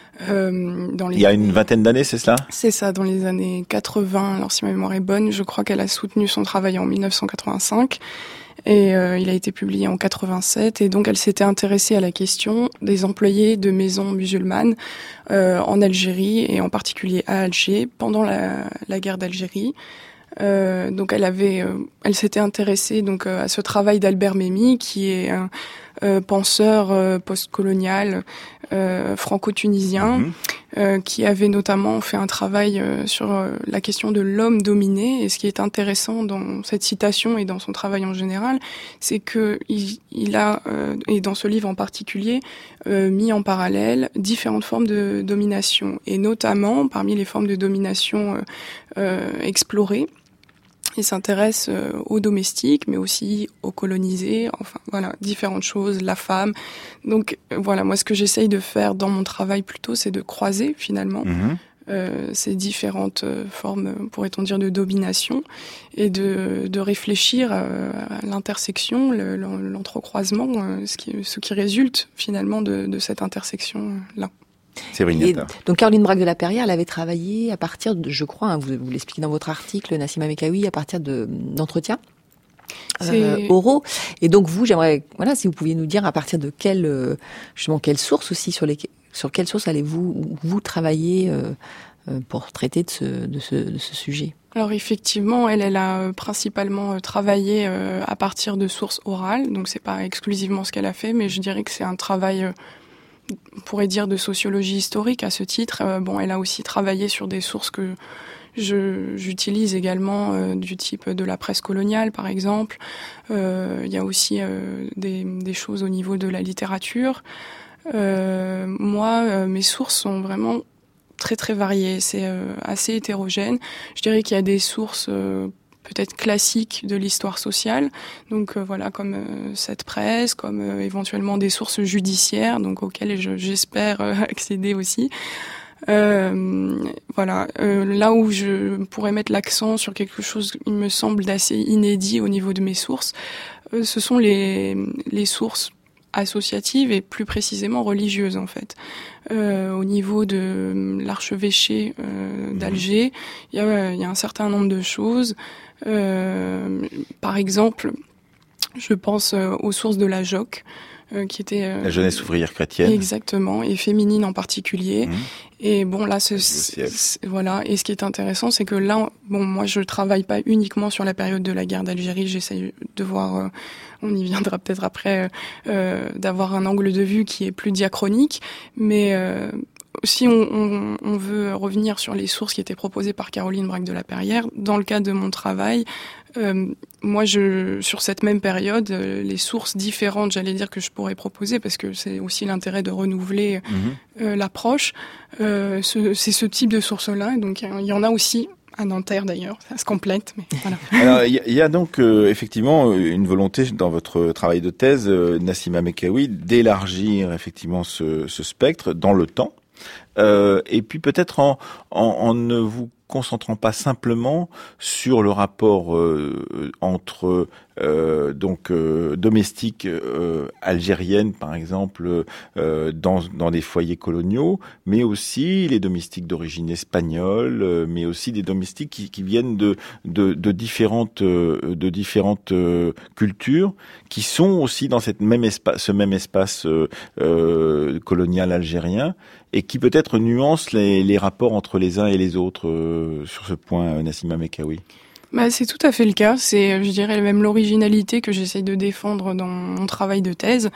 Il y a une vingtaine d'années, c'est cela ? C'est ça, dans les années 80, alors si ma mémoire est bonne, je crois qu'elle a soutenu son travail en 1985 et il a été publié en 87 et donc elle s'était intéressée à la question des employés de maisons musulmanes en Algérie et en particulier à Alger pendant la guerre d'Algérie. Donc elle s'était intéressée donc à ce travail d'Albert Memmi qui est un penseur postcolonial franco-tunisien qui avait notamment fait un travail sur la question de l'homme dominé. Et ce qui est intéressant dans cette citation et dans son travail en général, c'est que il a et dans ce livre en particulier mis en parallèle différentes formes de domination et notamment parmi les formes de domination explorées. Il s'intéresse aux domestiques, mais aussi aux colonisés, enfin voilà, différentes choses, la femme. Donc voilà, moi ce que j'essaye de faire dans mon travail plutôt, c'est de croiser finalement ces différentes formes, pourrait-on dire, de domination, et de réfléchir à l'intersection, l'entrecroisement, ce qui résulte finalement de cette intersection-là. Et donc Caroline Braque de la Perrière, elle avait travaillé à partir de, je crois, vous l'expliquez dans votre article, Nassima Mekawi, à partir d'entretiens oraux. Et donc vous, j'aimerais, si vous pouviez nous dire à partir de quelle source aussi, sur quelle source allez-vous travailler pour traiter de ce sujet. Alors effectivement, elle a principalement travaillé à partir de sources orales, donc c'est pas exclusivement ce qu'elle a fait, mais je dirais que c'est un travail on pourrait dire de sociologie historique à ce titre. Elle a aussi travaillé sur des sources que j'utilise également, du type de la presse coloniale, par exemple. Il y a aussi des choses au niveau de la littérature. Mes sources sont vraiment très très variées. C'est assez hétérogène. Je dirais qu'il y a des sources peut-être classiques de l'histoire sociale, donc comme cette presse, comme éventuellement des sources judiciaires, donc auxquelles j'espère accéder aussi. Là où je pourrais mettre l'accent sur quelque chose, il me semble, d'assez inédit au niveau de mes sources, ce sont les sources associatives et plus précisément religieuses en fait. Au niveau de l'archevêché d'Alger, il y a un certain nombre de choses. Par exemple, je pense aux sources de la JOC, qui était la jeunesse ouvrière chrétienne. Exactement, et féminine en particulier. Et là, voilà. Et ce qui est intéressant, c'est que là, moi, je travaille pas uniquement sur la période de la guerre d'Algérie. J'essaye de voir, on y viendra peut-être après, d'avoir un angle de vue qui est plus diachronique, mais si on veut revenir sur les sources qui étaient proposées par Caroline Braque de la Perrière, dans le cadre de mon travail, sur cette même période, les sources différentes, j'allais dire, que je pourrais proposer, parce que c'est aussi l'intérêt de renouveler l'approche, c'est ce type de sources-là. Donc il y en a aussi à Nanterre d'ailleurs, ça se complète. Mais voilà. Alors il y a donc effectivement une volonté dans votre travail de thèse, Nassima Mekawi, d'élargir effectivement ce spectre dans le temps. et puis peut-être en ne vous concentrant pas simplement sur le rapport entre domestiques algériennes par exemple dans des foyers coloniaux, mais aussi les domestiques d'origine espagnole, mais aussi des domestiques qui viennent de différentes cultures, qui sont aussi dans ce même espace colonial algérien, et qui peut-être nuance les rapports entre les uns et les autres sur ce point, Nassima Mekaoui. C'est tout à fait le cas. C'est, je dirais, même l'originalité que j'essaye de défendre dans mon travail de thèse.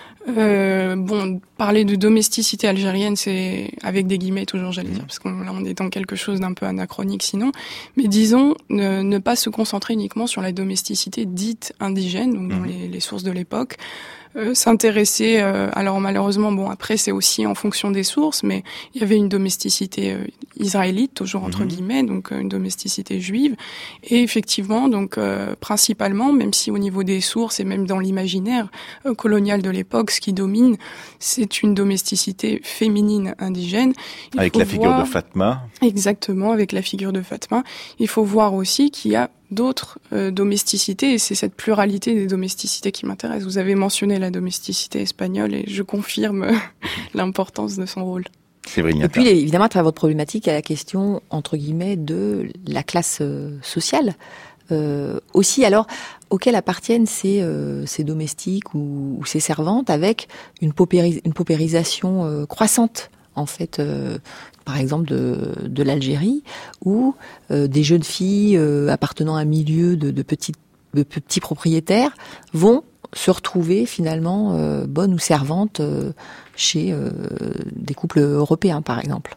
Parler de domesticité algérienne, c'est avec des guillemets toujours, j'allais dire, parce qu'on est dans quelque chose d'un peu anachronique sinon. Mais disons, ne pas se concentrer uniquement sur la domesticité dite indigène, donc dans les sources de l'époque. S'intéresser, alors malheureusement, après c'est aussi en fonction des sources, mais il y avait une domesticité israélite, toujours entre guillemets, donc une domesticité juive, et effectivement, donc principalement, même si au niveau des sources et même dans l'imaginaire colonial de l'époque, ce qui domine, c'est une domesticité féminine indigène. Avec la figure de Fatma. Exactement, avec la figure de Fatma. Il faut voir aussi qu'il y a d'autres domesticités, et c'est cette pluralité des domesticités qui m'intéresse. Vous avez mentionné la domesticité espagnole, et je confirme l'importance de son rôle. Et puis, évidemment, à travers votre problématique, il y a la question, entre guillemets, de la classe sociale. Aussi, alors, auxquelles appartiennent ces domestiques ou ces servantes, avec une paupérisation croissante, en fait, par exemple de l'Algérie, où des jeunes filles appartenant à un milieu de petits propriétaires vont se retrouver finalement bonnes ou servantes chez des couples européens, par exemple.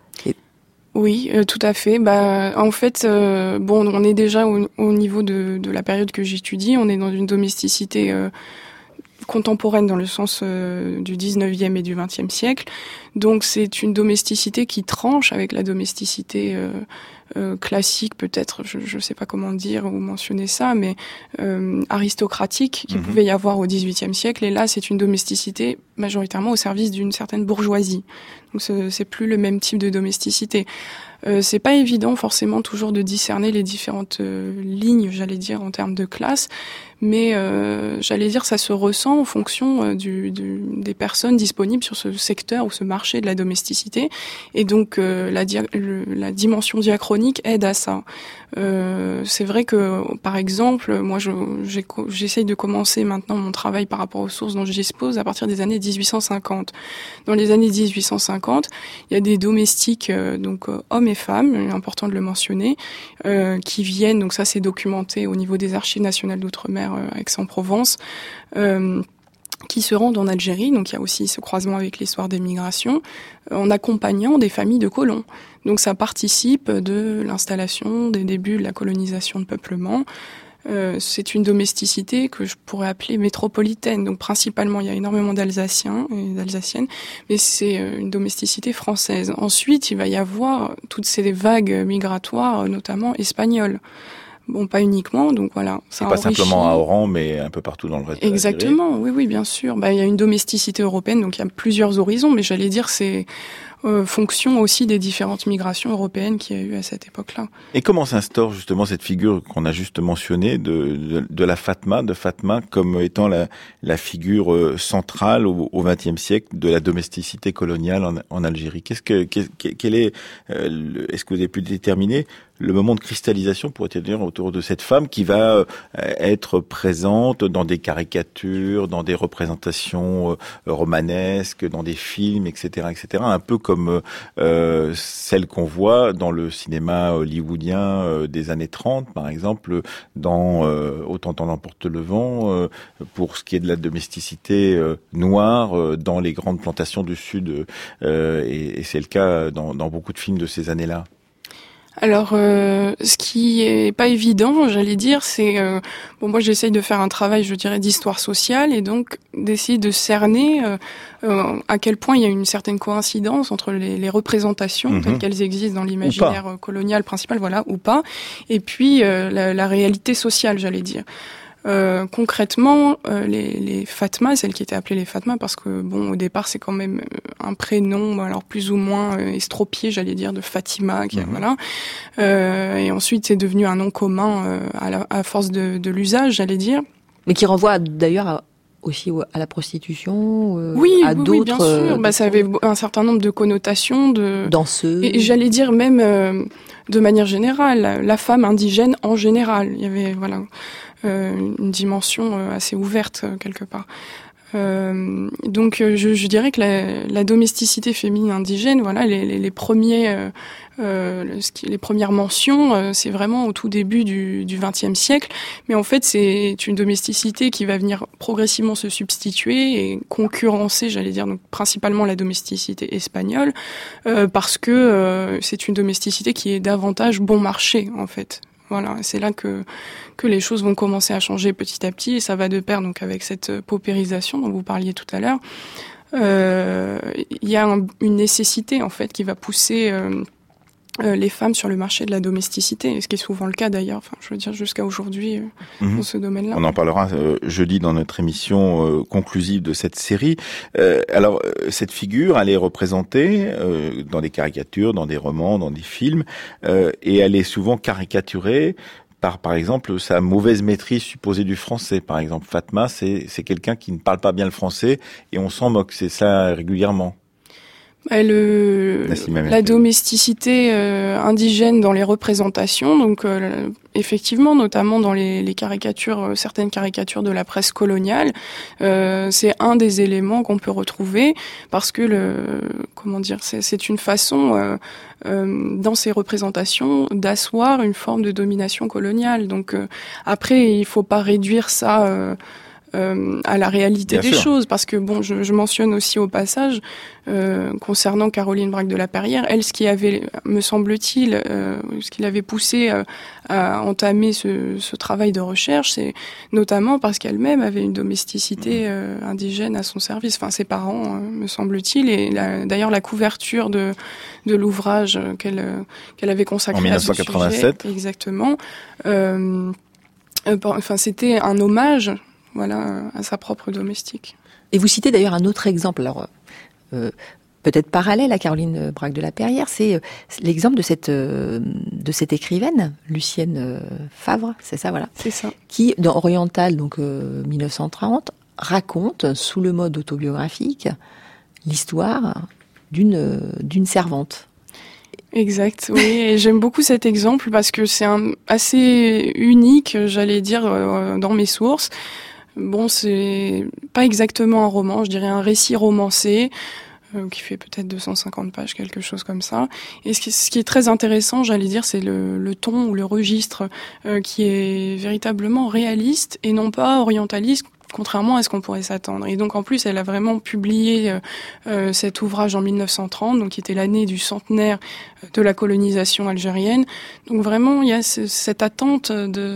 Oui, tout à fait. En fait, on est déjà au niveau de la période que j'étudie, on est dans une domesticité contemporaine dans le sens du 19e et du 20e siècle. Donc c'est une domesticité qui tranche avec la domesticité classique, peut-être, je sais pas comment dire ou mentionner ça, mais aristocratique qu'il pouvait y avoir au 18e siècle. Et là, c'est une domesticité majoritairement au service d'une certaine bourgeoisie. Donc c'est plus le même type de domesticité. C'est pas évident forcément toujours de discerner les différentes lignes, j'allais dire, en termes de classe, mais j'allais dire ça se ressent en fonction des personnes disponibles sur ce secteur ou ce marché de la domesticité, et donc la dimension diachronique aide à ça. C'est vrai que, par exemple, moi j'essaye de commencer maintenant mon travail par rapport aux sources dont je dispose à partir des années 1850. Dans les années 1850, il y a des domestiques, donc hommes et femmes, important de le mentionner, qui viennent, donc ça c'est documenté au niveau des archives nationales d'outre-mer Aix-en-Provence, qui se rendent en Algérie, donc il y a aussi ce croisement avec l'histoire des migrations, en accompagnant des familles de colons. Donc ça participe de l'installation, des débuts de la colonisation de peuplement. C'est une domesticité que je pourrais appeler métropolitaine. Donc principalement, il y a énormément d'Alsaciens et d'Alsaciennes, mais c'est une domesticité française. Ensuite, il va y avoir toutes ces vagues migratoires, notamment espagnoles. Bon, pas uniquement, donc voilà. C'est pas simplement à Oran, mais un peu partout dans le reste. Exactement, oui, bien sûr. Il y a une domesticité européenne, donc il y a plusieurs horizons, mais j'allais dire c'est fonction aussi des différentes migrations européennes qu'il y a eu à cette époque-là. Et comment s'instaure justement cette figure qu'on a juste mentionnée de la Fatma, comme étant la figure centrale au XXe siècle de la domesticité coloniale en Algérie? Est-ce que vous avez pu déterminer le moment de cristallisation, pourrait-on dire, autour de cette femme qui va être présente dans des caricatures, dans des représentations romanesques, dans des films, etc., un peu comme celle qu'on voit dans le cinéma hollywoodien des années 30, par exemple, dans Autant en emporte le vent, pour ce qui est de la domesticité noire dans les grandes plantations du Sud, et c'est le cas dans beaucoup de films de ces années-là. Alors, ce qui est pas évident, j'allais dire, c'est moi j'essaye de faire un travail, je dirais, d'histoire sociale, et donc d'essayer de cerner à quel point il y a une certaine coïncidence entre les représentations telles qu'elles existent dans l'imaginaire colonial principal, ou pas, et puis la réalité sociale, j'allais dire. Concrètement, les Fatma, celles qui étaient appelées les Fatma, parce que bon, au départ, c'est quand même un prénom, alors plus ou moins estropié, j'allais dire, de Fatima, voilà. Et ensuite, c'est devenu un nom commun à force de l'usage, j'allais dire. Mais qui renvoie d'ailleurs aussi à la prostitution, oui, à d'autres. Oui, bien sûr. Ça avait un certain nombre de connotations, de danseuse. Et j'allais dire même de manière générale, la femme indigène en général. Il y avait une dimension assez ouverte quelque part. Donc je dirais que la domesticité féminine indigène, les premières mentions, c'est vraiment au tout début du XXe siècle. Mais en fait, c'est une domesticité qui va venir progressivement se substituer et concurrencer, j'allais dire, donc principalement la domesticité espagnole, parce que c'est une domesticité qui est davantage bon marché, en fait. Voilà, c'est là que les choses vont commencer à changer petit à petit, et ça va de pair donc avec cette paupérisation dont vous parliez tout à l'heure. Il y a une nécessité en fait qui va pousser les femmes sur le marché de la domesticité, ce qui est souvent le cas d'ailleurs, je veux dire jusqu'à aujourd'hui dans ce domaine-là. On en parlera jeudi dans notre émission conclusive de cette série. Alors cette figure, elle est représentée dans des caricatures, dans des romans, dans des films, et elle est souvent caricaturée par exemple sa mauvaise maîtrise supposée du français. Par exemple, Fatma, c'est quelqu'un qui ne parle pas bien le français et on s'en moque, c'est ça régulièrement. La domesticité indigène dans les représentations, donc effectivement, notamment dans les caricatures, certaines caricatures de la presse coloniale, c'est un des éléments qu'on peut retrouver parce que c'est une façon dans ces représentations d'asseoir une forme de domination coloniale. Donc après, il faut pas réduire ça à la réalité des choses, parce que bon, je mentionne aussi au passage concernant Caroline Braque de la Perrière, elle, ce qui avait, me semble-t-il, ce qui l'avait poussée à entamer ce travail de recherche, c'est notamment parce qu'elle-même avait une domesticité indigène à son service, enfin ses parents, me semble-t-il, et d'ailleurs la couverture de l'ouvrage qu'elle avait consacré en 1987, à ce sujet, exactement. C'était un hommage. À sa propre domestique. Et vous citez d'ailleurs un autre exemple, alors peut-être parallèle à Caroline Braque de la Perrière, c'est l'exemple de cette écrivaine, Lucienne Favre, c'est ça, voilà. C'est ça. Qui, dans Oriental, donc 1930, raconte, sous le mode autobiographique, l'histoire d'une servante. Exact, oui, et j'aime beaucoup cet exemple parce que c'est assez unique, j'allais dire, dans mes sources. Bon, c'est pas exactement un roman, je dirais un récit romancé, qui fait peut-être 250 pages, quelque chose comme ça. Et ce qui est très intéressant, j'allais dire, c'est le ton ou le registre qui est véritablement réaliste et non pas orientaliste, contrairement à ce qu'on pourrait s'attendre. Et donc en plus, elle a vraiment publié cet ouvrage en 1930, donc qui était l'année du centenaire de la colonisation algérienne. Donc vraiment, il y a cette attente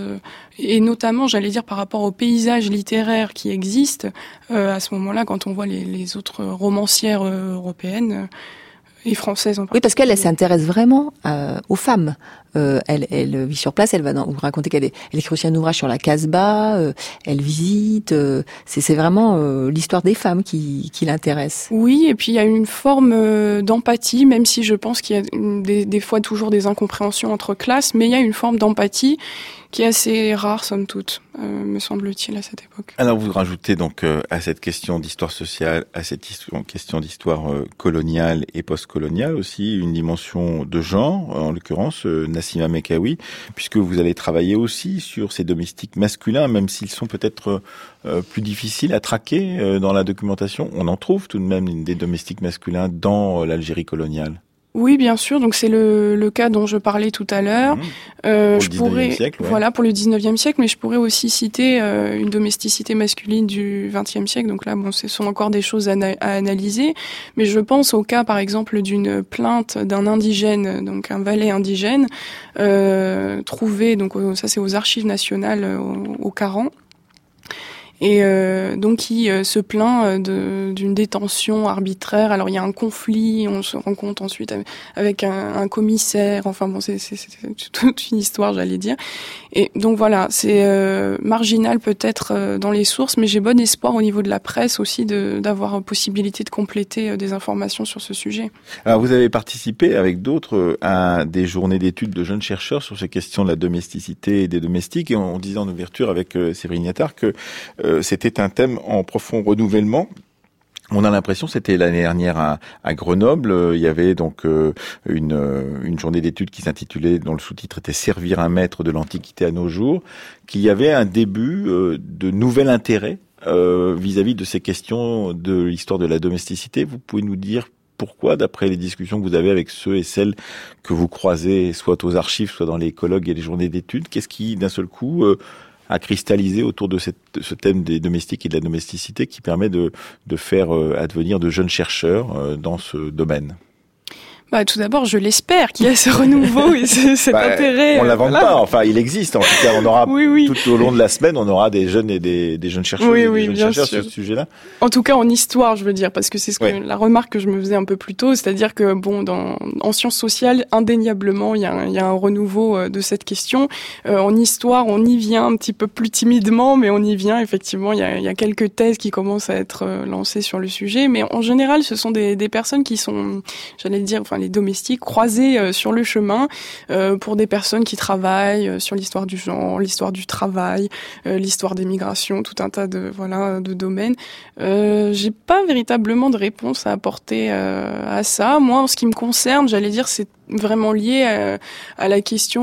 et notamment, j'allais dire, par rapport au paysage littéraire qui existe à ce moment-là, quand on voit les autres romancières européennes et françaises en particulier. Oui, parce qu'elle s'intéresse vraiment aux femmes. Elle vit sur place, elle va vous raconter elle écrit aussi un ouvrage sur la Casbah, elle visite, c'est vraiment l'histoire des femmes qui l'intéresse. Oui, et puis il y a une forme d'empathie, même si je pense qu'il y a des fois toujours des incompréhensions entre classes, mais il y a une forme d'empathie qui est assez rare, somme toute, me semble-t-il, à cette époque. Alors vous rajoutez donc à cette question d'histoire sociale, à cette question d'histoire coloniale et post-coloniale aussi, une dimension de genre, en l'occurrence Nassima Mekawi, puisque vous allez travailler aussi sur ces domestiques masculins, même s'ils sont peut-être plus difficiles à traquer dans la documentation. On en trouve tout de même des domestiques masculins dans l'Algérie coloniale. Oui, bien sûr. Donc c'est le cas dont je parlais tout à l'heure. Pour le 19e siècle, ouais. Voilà, pour le 19e siècle, mais je pourrais aussi citer une domesticité masculine du 20e siècle. Donc là, bon, ce sont encore des choses à analyser, mais je pense au cas, par exemple, d'une plainte d'un indigène, donc un valet indigène, trouvé. Donc ça, c'est aux Archives nationales au Caran. et donc qui se plaint d'une détention arbitraire. Alors il y a un conflit, on se rend compte ensuite avec un commissaire. Enfin bon, c'est toute une histoire, j'allais dire. Et donc voilà, c'est marginal peut-être dans les sources, mais j'ai bon espoir au niveau de la presse aussi d'avoir possibilité de compléter des informations sur ce sujet. Alors vous avez participé avec d'autres à des journées d'études de jeunes chercheurs sur ces questions de la domesticité et des domestiques, et on disait en ouverture avec Séverine Attard que c'était un thème en profond renouvellement. On a l'impression, c'était l'année dernière à Grenoble, il y avait donc une journée d'études qui s'intitulait, dont le sous-titre était « Servir un maître de l'Antiquité à nos jours », qu'il y avait un début de nouvel intérêt vis-à-vis de ces questions de l'histoire de la domesticité. Vous pouvez nous dire pourquoi, d'après les discussions que vous avez avec ceux et celles que vous croisez, soit aux archives, soit dans les colloques et les journées d'études, qu'est-ce qui, d'un seul coup, a cristallisé autour de ce thème des domestiques et de la domesticité qui permet de faire advenir de jeunes chercheurs dans ce domaine? Tout d'abord, je l'espère qu'il y a ce renouveau et cet intérêt. On l'invente pas. Enfin, il existe. En tout cas, on aura tout au long de la semaine, on aura des jeunes et des jeunes chercheurs, des jeunes chercheurs sur ce sujet-là. En tout cas, en histoire, je veux dire, parce que c'est la remarque que je me faisais un peu plus tôt, c'est-à-dire que en sciences sociales, indéniablement, il y a un renouveau de cette question. En histoire, on y vient un petit peu plus timidement, mais on y vient. Effectivement, il y a quelques thèses qui commencent à être lancées sur le sujet, mais en général, ce sont des personnes qui sont, j'allais dire, les domestiques croisés sur le chemin pour des personnes qui travaillent sur l'histoire du genre, l'histoire du travail, l'histoire des migrations, tout un tas de domaines. J'ai pas véritablement de réponse à apporter à ça. Moi, en ce qui me concerne, j'allais dire, c'est vraiment lié à la question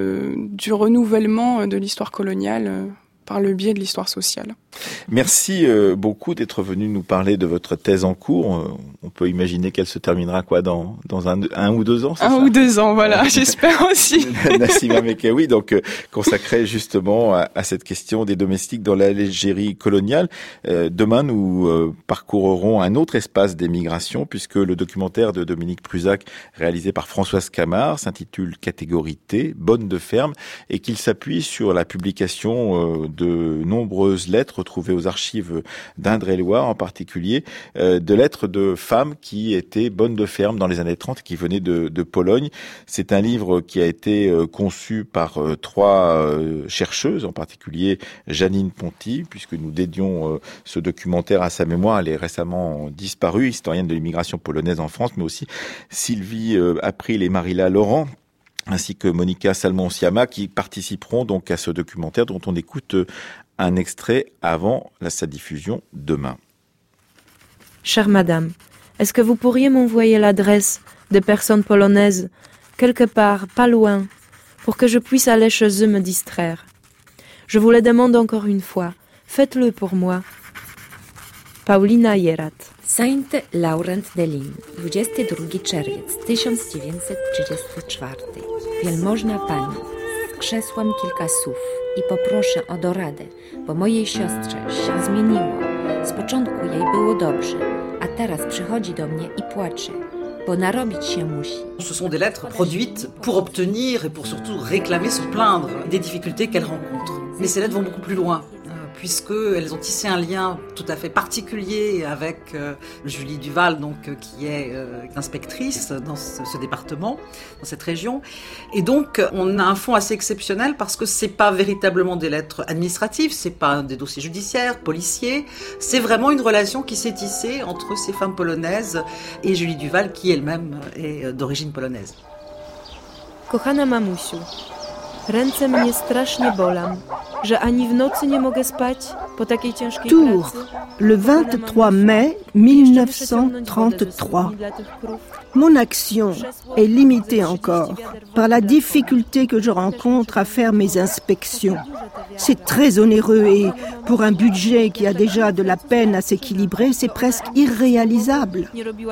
du renouvellement de l'histoire coloniale par le biais de l'histoire sociale. Merci beaucoup d'être venu nous parler de votre thèse en cours. On peut imaginer qu'elle se terminera dans un ou 2 ans, c'est ça ? 1 ou 2 ans, voilà, j'espère aussi. Nassima Mekaoui, donc consacrée justement à cette question des domestiques dans l'Algérie coloniale. Demain, nous parcourrons un autre espace des migrations, puisque le documentaire de Dominique Prusac, réalisé par Françoise Camard, s'intitule Catégorie T, bonne de ferme, et qu'il s'appuie sur la publication de nombreuses lettres retrouvées aux archives d'Indre-et-Loire, en particulier de lettres de femmes qui étaient bonnes de ferme dans les années 30 et qui venaient de Pologne. C'est un livre qui a été conçu par 3 chercheuses, en particulier Janine Ponty, puisque nous dédions ce documentaire à sa mémoire. Elle est récemment disparue, historienne de l'immigration polonaise en France, mais aussi Sylvie April et Marilla Laurent, ainsi que Monica Salmon-Siama, qui participeront donc à ce documentaire dont on écoute un extrait avant sa diffusion demain. Chère madame, est-ce que vous pourriez m'envoyer l'adresse des personnes polonaises, quelque part, pas loin, pour que je puisse aller chez eux me distraire? Je vous le demande encore une fois, faites-le pour moi. Paulina Jerat. Saint Laurent de Lin, 22 czerwiec 1934. Wielmożna pani, skrzesłam kilka słów i poproszę o doradę, bo mojej siostrze się zmieniło. Z początku jej było dobrze, a teraz przychodzi do mnie i płacze, bo narobić się musi. Ce sont des lettres produites pour obtenir et pour surtout réclamer, se plaindre des difficultés qu'elle rencontre. Mais ces lettres vont beaucoup plus loin, puisqu'elles ont tissé un lien tout à fait particulier avec Julie Duval, qui est inspectrice dans ce département, dans cette région. Et donc, on a un fond assez exceptionnel parce que c'est pas véritablement des lettres administratives, c'est pas des dossiers judiciaires, policiers, c'est vraiment une relation qui s'est tissée entre ces femmes polonaises et Julie Duval, qui elle-même est d'origine polonaise. Kochana mamusiu, ręce mnie strasznie bolą, że ani w nocy nie mogę spać po takiej ciężkiej Tours, le 23 mai 1933. Mon action est limitée encore par la difficulté que je rencontre à faire mes inspections. C'est très onéreux et pour un budget qui a déjà de la peine à s'équilibrer, c'est presque irréalisable.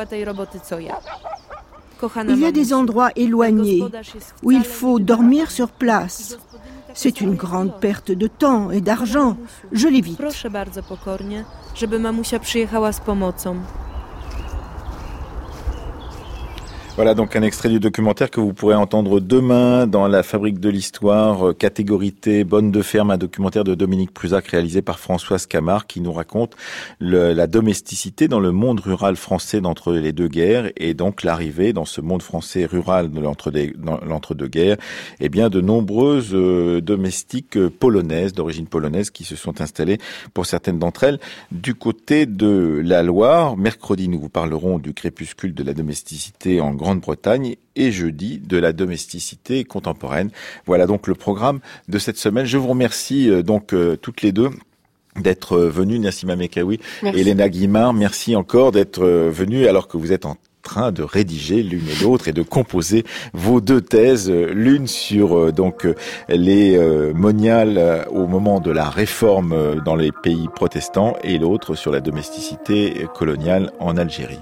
Il y a des endroits éloignés où il faut dormir sur place. C'est une grande perte de temps et d'argent. Je l'évite. Proszę bardzo pokornie, żeby mamusia przyjechała z pomocą. Voilà donc un extrait du documentaire que vous pourrez entendre demain dans La Fabrique de l'Histoire, catégorie T, Bonne de ferme, un documentaire de Dominique Prusac réalisé par Françoise Camard qui nous raconte la domesticité dans le monde rural français d'entre les deux guerres et donc l'arrivée dans ce monde français rural de l'entre-deux-guerres, eh bien de nombreuses domestiques polonaises, d'origine polonaise, qui se sont installées pour certaines d'entre elles du côté de la Loire. Mercredi, nous vous parlerons du crépuscule de la domesticité en Grande-Bretagne et jeudi de la domesticité contemporaine. Voilà donc le programme de cette semaine. Je vous remercie donc toutes les deux d'être venues, Nassima Mekaoui et Elena Guimard. Merci encore d'être venues alors que vous êtes en train de rédiger l'une et l'autre et de composer vos deux thèses, l'une sur donc les moniales au moment de la réforme dans les pays protestants et l'autre sur la domesticité coloniale en Algérie.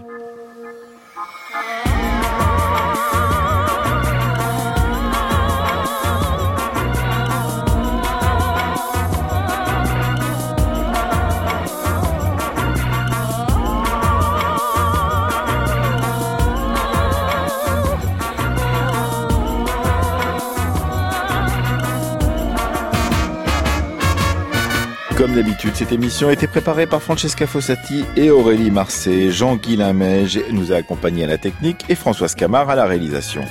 Comme d'habitude, cette émission a été préparée par Francesca Fossati et Aurélie Marcet. Jean-Guy Limège nous a accompagnés à la technique et Françoise Camard à la réalisation.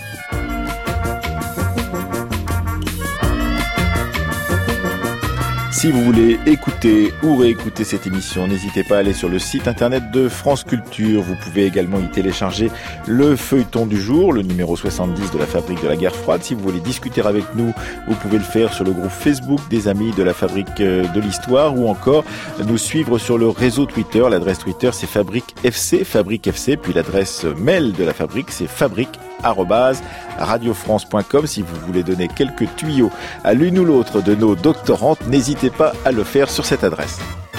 Si vous voulez écouter ou réécouter cette émission, n'hésitez pas à aller sur le site internet de France Culture. Vous pouvez également y télécharger le feuilleton du jour, le numéro 70 de la Fabrique de la Guerre froide. Si vous voulez discuter avec nous, vous pouvez le faire sur le groupe Facebook des Amis de la Fabrique de l'Histoire ou encore nous suivre sur le réseau Twitter. L'adresse Twitter, c'est Fabrique FC, puis l'adresse mail de la Fabrique, c'est fabrique@radiofrance.com. Si vous voulez donner quelques tuyaux à l'une ou l'autre de nos doctorantes, n'hésitez pas à le faire sur cette adresse.